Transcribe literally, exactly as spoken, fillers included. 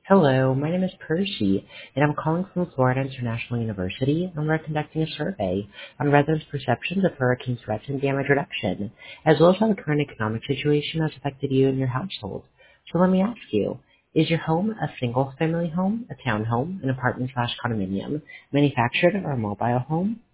Hello, my name is Percy, and I'm calling from Florida International University, and we're conducting a survey on residents' perceptions of hurricane threats and damage reduction, as well as how the current economic situation has affected you and your household. So let me ask you, is your home a single-family home, a townhome, an apartment slash condominium, manufactured, or a mobile home?